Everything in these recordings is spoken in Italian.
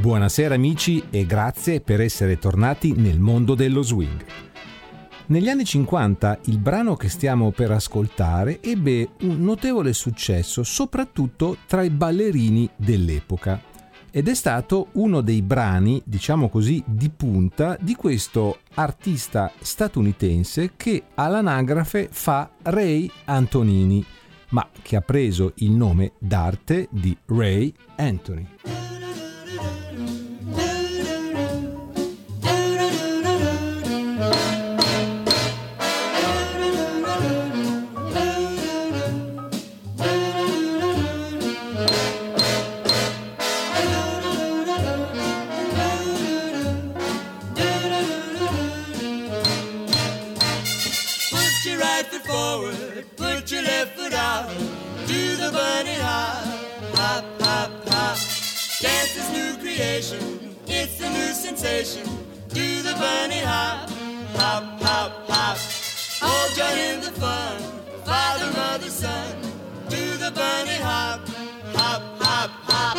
Buonasera amici e grazie per essere tornati nel mondo dello swing. Negli anni 50 il brano che stiamo per ascoltare ebbe un notevole successo soprattutto tra i ballerini dell'epoca ed è stato uno dei brani, diciamo così, di punta di questo artista statunitense che all'anagrafe fa Ray Antonini, ma che ha preso il nome d'arte di Ray Anthony. It's a new sensation. Do the bunny hop, hop, hop, hop. All join in the fun. Father, mother, son. Do the bunny hop, hop, hop, hop.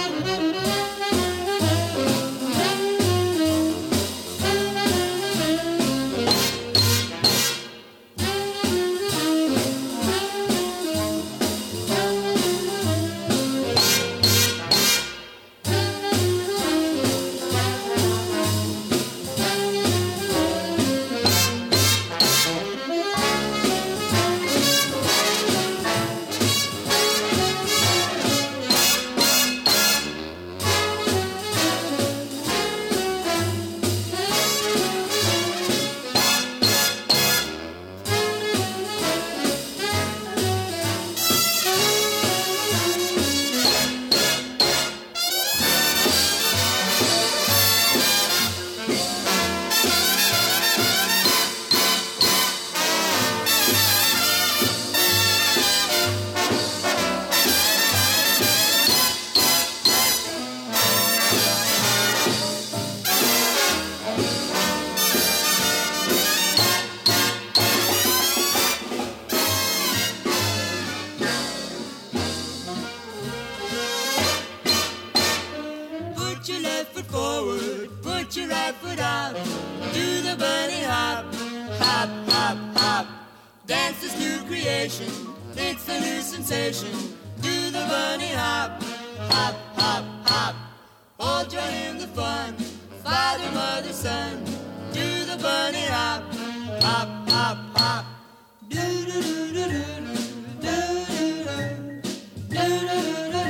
It's a new sensation. Do the bunny hop, hop, hop, hop. All join in the fun. Father, mother, son. Do the bunny hop, hop, hop, hop. Do do do do do do do do do do do.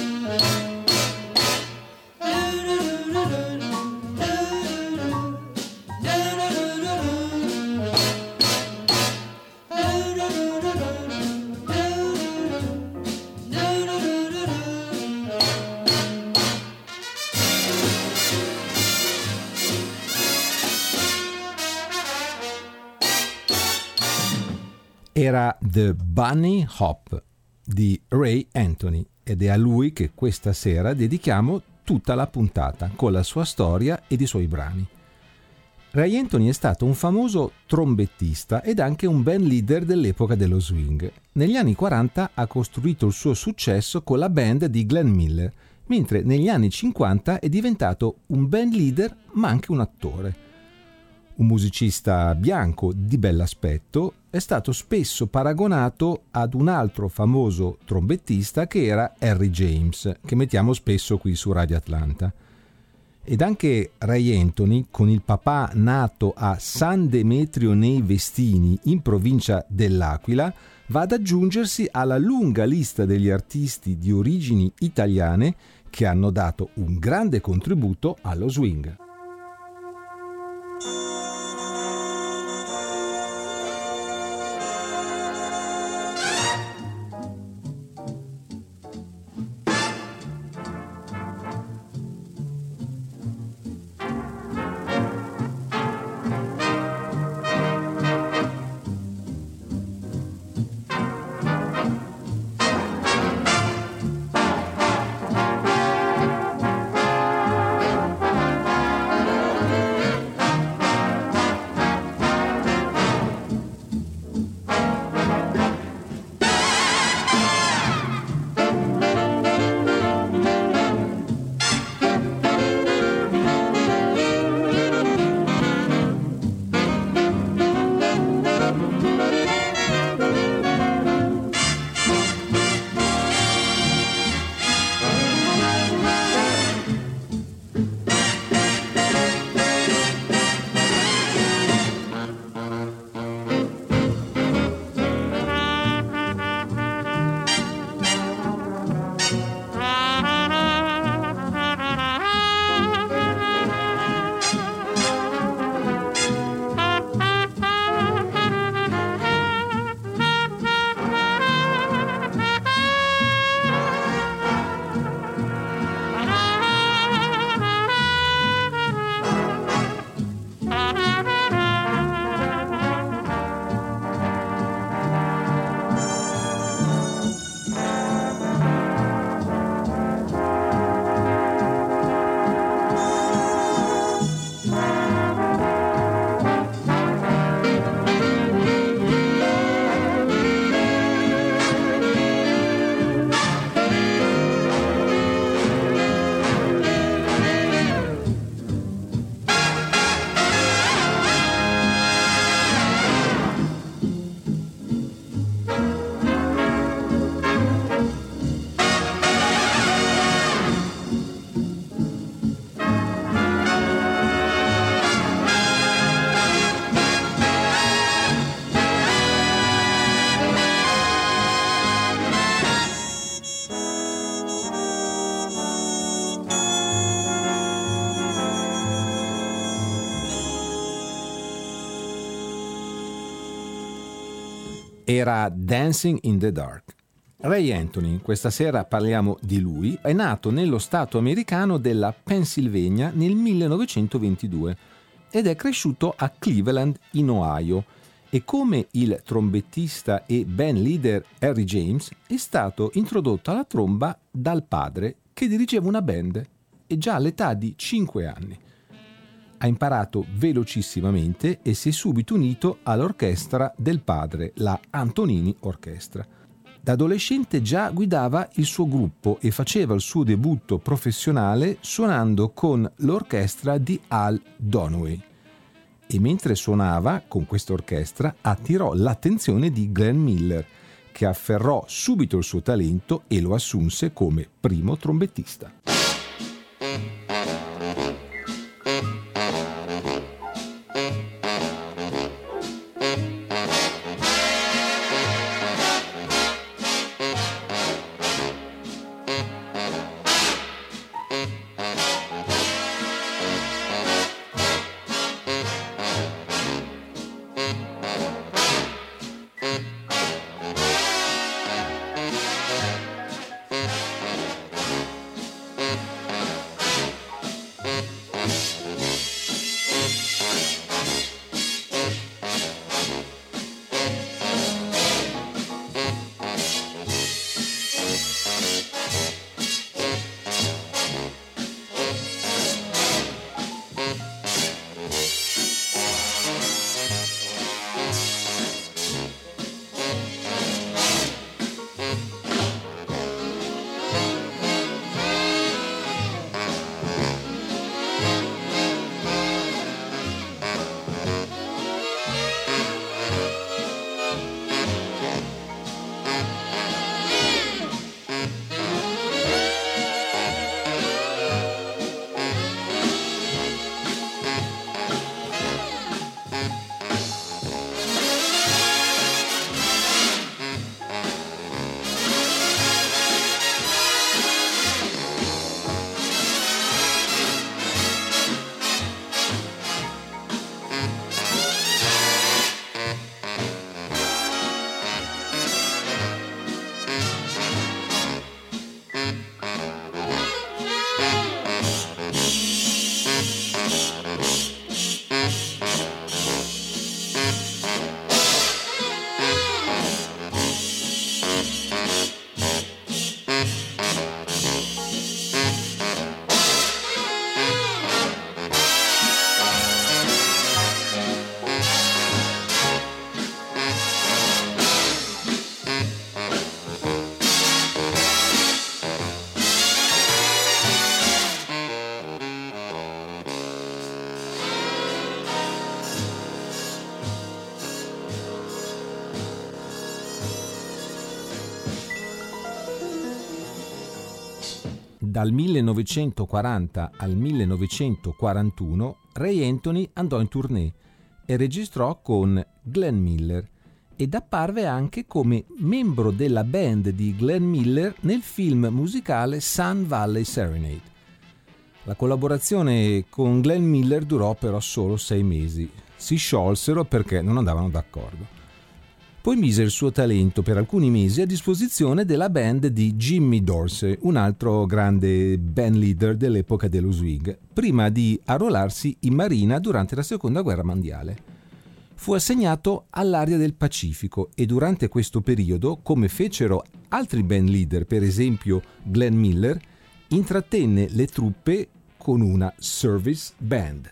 Era The Bunny Hop di Ray Anthony ed è a lui che questa sera dedichiamo tutta la puntata con la sua storia ed i suoi brani. Ray Anthony è stato un famoso trombettista ed anche un band leader dell'epoca dello swing. Negli anni 40 ha costruito il suo successo con la band di Glenn Miller, mentre negli anni 50 è diventato un band leader ma anche un attore. Un musicista bianco di bell'aspetto, è stato spesso paragonato ad un altro famoso trombettista che era Harry James, che mettiamo spesso qui su Radio Atlanta. Ed anche Ray Anthony, con il papà nato a San Demetrio nei Vestini, in provincia dell'Aquila, va ad aggiungersi alla lunga lista degli artisti di origini italiane che hanno dato un grande contributo allo swing. era Dancing in the Dark. Ray Anthony, questa sera parliamo di lui, è nato nello stato americano della Pennsylvania nel 1922 ed è cresciuto a Cleveland in Ohio e come il trombettista e band leader Harry James è stato introdotto alla tromba dal padre che dirigeva una band e già all'età di 5 anni. Ha imparato velocissimamente e si è subito unito all'orchestra del padre, la Antonini Orchestra. Da adolescente già guidava il suo gruppo e faceva il suo debutto professionale suonando con l'orchestra di Al Dunaway. E mentre suonava con questa orchestra attirò l'attenzione di Glenn Miller, che afferrò subito il suo talento e lo assunse come primo trombettista. Dal 1940 al 1941 Ray Anthony andò in tournée e registrò con Glenn Miller ed apparve anche come membro della band di Glenn Miller nel film musicale Sun Valley Serenade. La collaborazione con Glenn Miller durò però solo 6 mesi. Si sciolsero perché non andavano d'accordo. Poi mise il suo talento per alcuni mesi a disposizione della band di Jimmy Dorsey, un altro grande band leader dell'epoca dello swing, prima di arruolarsi in marina durante la Seconda Guerra Mondiale. Fu assegnato all'area del Pacifico e durante questo periodo, come fecero altri band leader, per esempio Glenn Miller, intrattenne le truppe con una service band.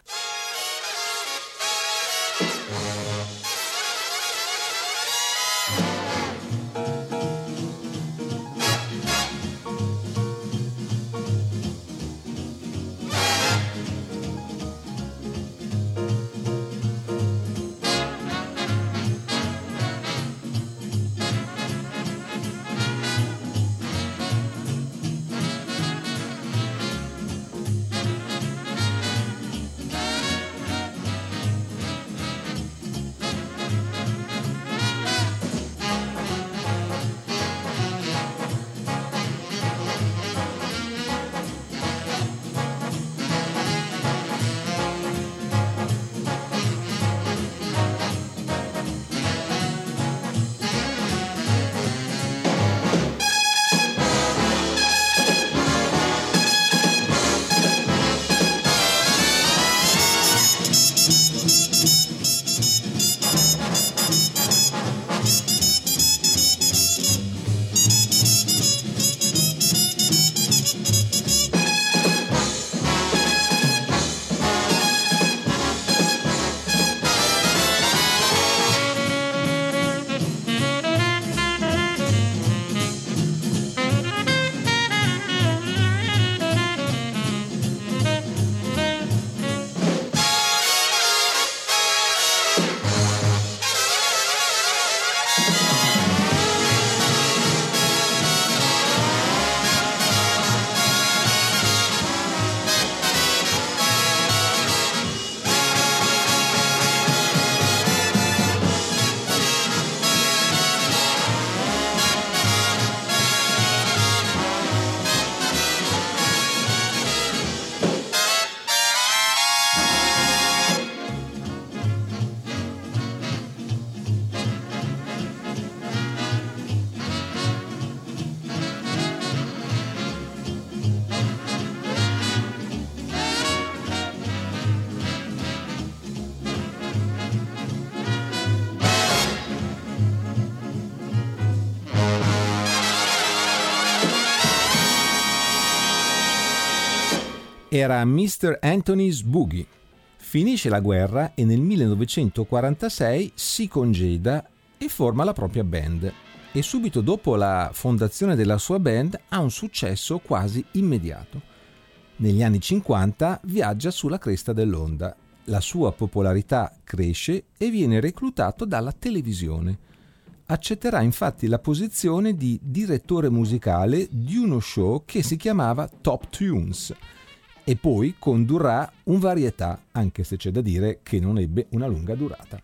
Era Mr. Anthony's Boogie. Finisce la guerra e nel 1946 si congeda e forma la propria band. E subito dopo la fondazione della sua band ha un successo quasi immediato. Negli anni 50 viaggia sulla cresta dell'onda. La sua popolarità cresce e viene reclutato dalla televisione. Accetterà infatti la posizione di direttore musicale di uno show che si chiamava Top Tunes e poi condurrà un varietà, anche se c'è da dire che non ebbe una lunga durata.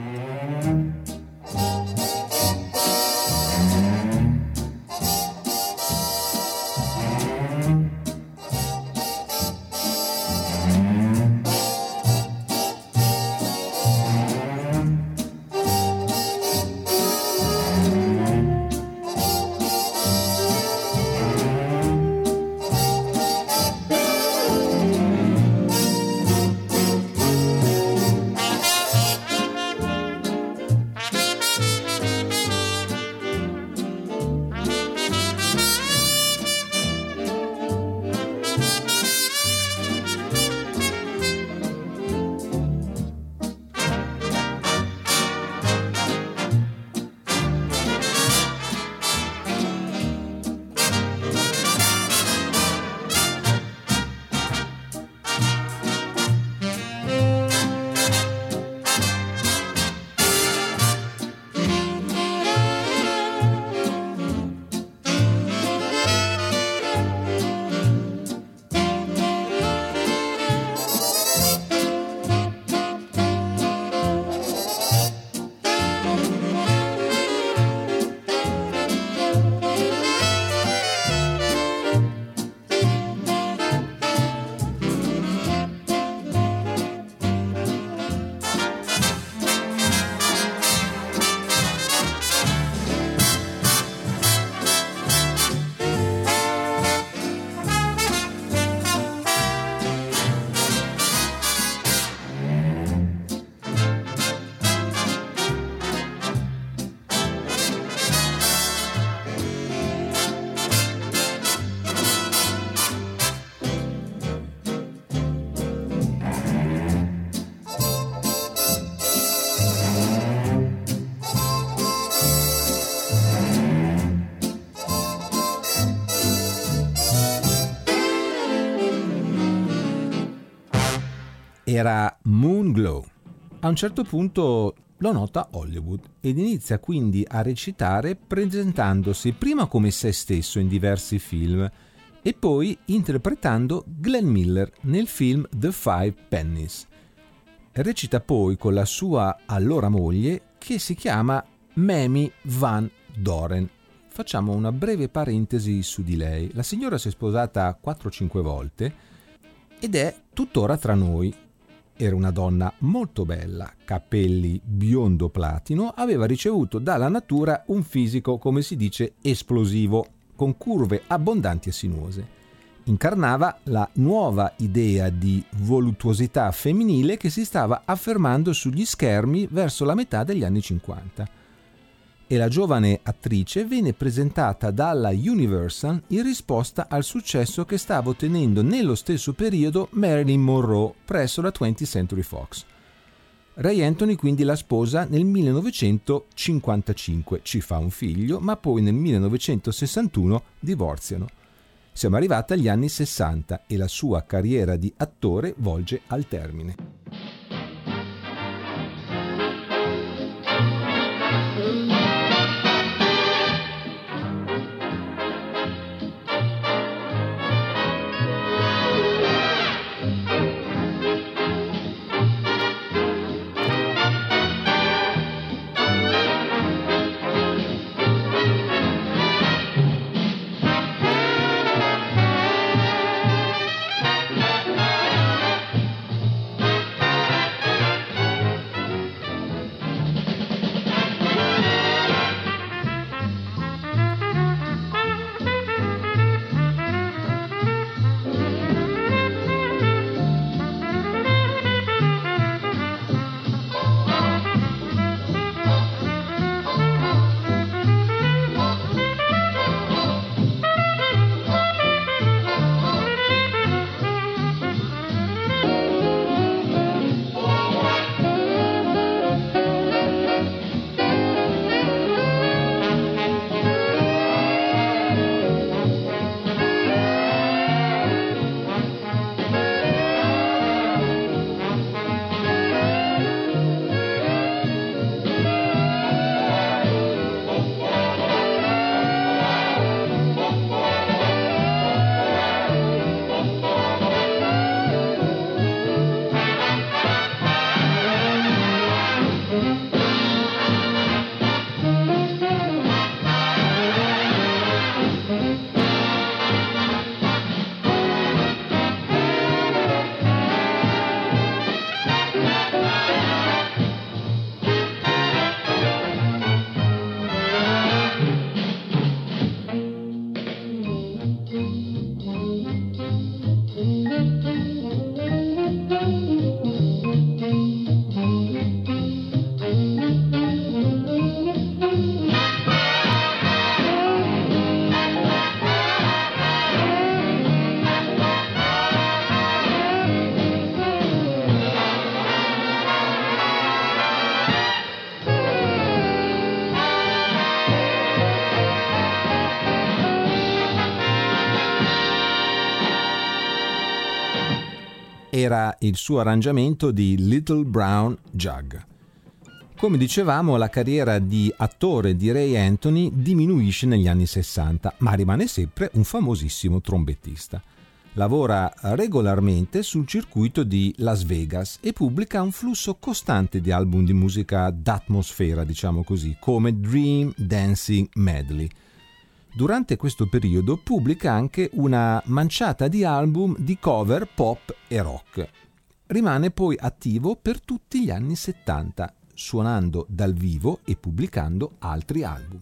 Era Moonglow. A un certo punto lo nota Hollywood ed inizia quindi a recitare presentandosi prima come se stesso in diversi film e poi interpretando Glenn Miller nel film The Five Pennies. Recita poi con la sua allora moglie che si chiama Mamie Van Doren. Facciamo una breve parentesi su di lei. La signora si è sposata 4-5 volte ed è tuttora tra noi. Era una donna molto bella, capelli biondo platino, aveva ricevuto dalla natura un fisico, come si dice, esplosivo, con curve abbondanti e sinuose. Incarnava la nuova idea di voluttuosità femminile che si stava affermando sugli schermi verso la metà degli anni 50. E la giovane attrice venne presentata dalla Universal in risposta al successo che stava ottenendo nello stesso periodo Marilyn Monroe presso la 20th Century Fox. Ray Anthony quindi la sposa nel 1955, ci fa un figlio, ma poi nel 1961 divorziano. Siamo arrivati agli anni 60 e la sua carriera di attore volge al termine. era il suo arrangiamento di Little Brown Jug. Come dicevamo, la carriera di attore di Ray Anthony diminuisce negli anni 60, ma rimane sempre un famosissimo trombettista. Lavora regolarmente sul circuito di Las Vegas e pubblica un flusso costante di album di musica d'atmosfera, diciamo così, come Dream Dancing Medley. Durante questo periodo pubblica anche una manciata di album di cover pop e rock. Rimane poi attivo per tutti gli anni 70, suonando dal vivo e pubblicando altri album.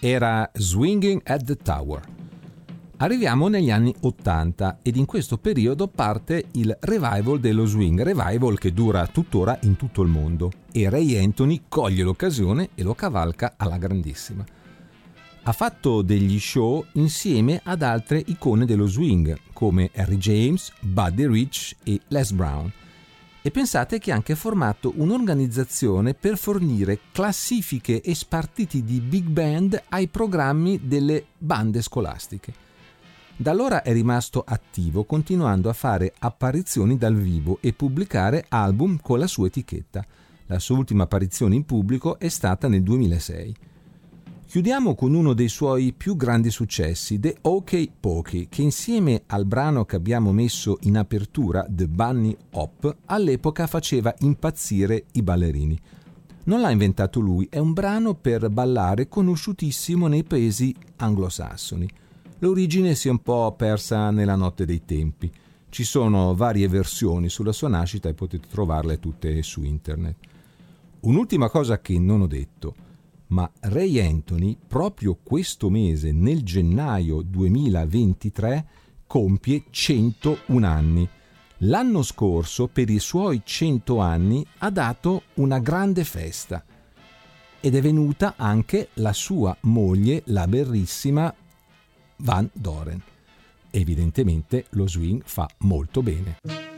Era Swinging at the Tower. Arriviamo negli anni 80 ed in questo periodo parte il revival dello swing, revival che dura tuttora in tutto il mondo, e Ray Anthony coglie l'occasione e lo cavalca alla grandissima. Ha fatto degli show insieme ad altre icone dello swing come Harry James, Buddy Rich e Les Brown. E pensate che ha anche formato un'organizzazione per fornire classifiche e spartiti di big band ai programmi delle bande scolastiche. Da allora è rimasto attivo, continuando a fare apparizioni dal vivo e pubblicare album con la sua etichetta. La sua ultima apparizione in pubblico è stata nel 2006. Chiudiamo con uno dei suoi più grandi successi, The OK Pokey, che insieme al brano che abbiamo messo in apertura, The Bunny Hop, all'epoca faceva impazzire i ballerini. Non l'ha inventato lui, è un brano per ballare conosciutissimo nei paesi anglosassoni. L'origine si è un po' persa nella notte dei tempi. Ci sono varie versioni sulla sua nascita e potete trovarle tutte su internet. Un'ultima cosa che non ho detto, ma Ray Anthony proprio questo mese, nel gennaio 2023, compie 101 anni. L'anno scorso, per i suoi 100 anni, ha dato una grande festa ed è venuta anche la sua moglie, la bellissima Van Doren. Evidentemente lo swing fa molto bene.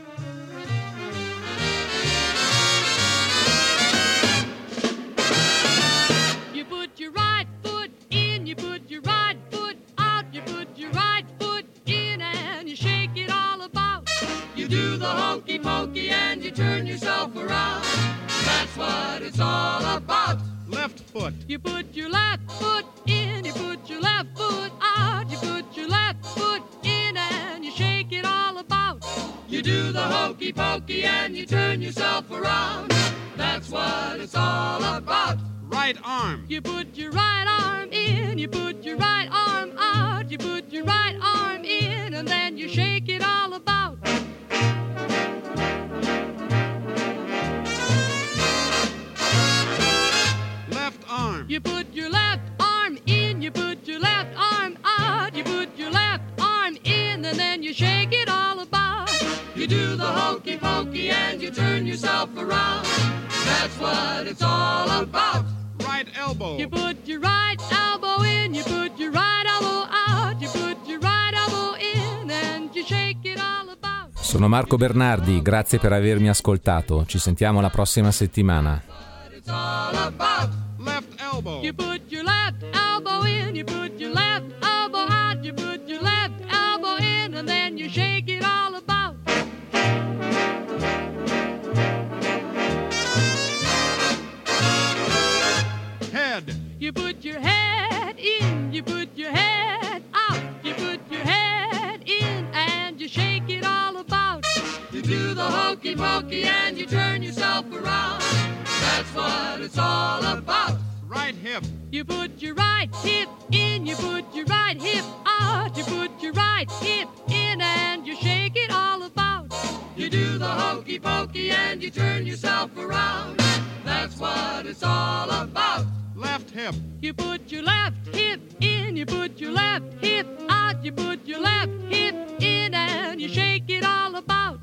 You put your right foot in, you put your right foot out, you put your right foot in and you shake it all about. You do the hokey pokey and you turn yourself around. That's what it's all about. Left foot. You put your left foot in, you put your left foot out, you put your left foot in and you shake it all about. You do the hokey pokey and you turn yourself around. That's what it's all about. Right arm. You put your right arm in, you put your right arm out, you put your right arm in and then you shake it all about. Left arm. You put your left arm in, you put your left arm out, you put your left arm in and then you shake it all about. You do the hokey pokey and you turn yourself around. That's what it's all about. Right elbow. You put your right elbow in, you put your right elbow out, you put your right elbow in and you shake it all about. Sono Marco Bernardi, grazie per avermi ascoltato. Ci sentiamo la prossima settimana. It's all about. Left elbow. You put your left elbow in, you put your left elbow out, you put your left elbow in and then you shake it all about. Head. You put your head in, you put your head out, you put your head in and you shake it all about. You do the hokey pokey and you turn yourself around. That's what it's all about. Right hip. You put your right hip in, you put your right hip out, you put your right hip in and you shake it all about. You do the hokey pokey and you turn yourself around. That's what it's all about. Left hip. You put your left hip in, you put your left hip out, you put your left hip in and you shake it all about.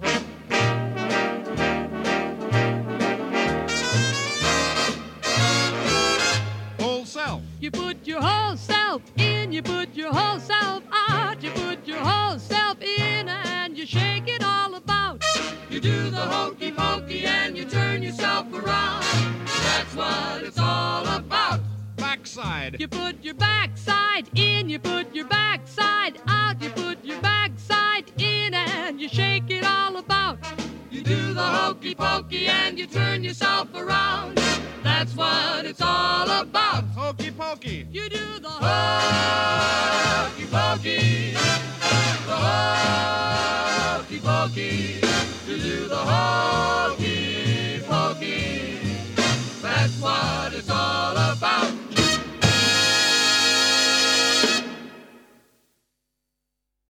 Whole self. You put your whole self in, you put your whole self out, you put your whole self in and you shake it all about. You do the hokey pokey and you turn yourself around. That's what it's all about. Backside. You put your backside in, you put your backside out, you put your backside in and you shake it all about. You do the hokey pokey and you turn yourself around. That's what it's all about. Hokey pokey. You do the Hokey pokey. The hokey pokey. You do the hokey pokey. That's what it's all about.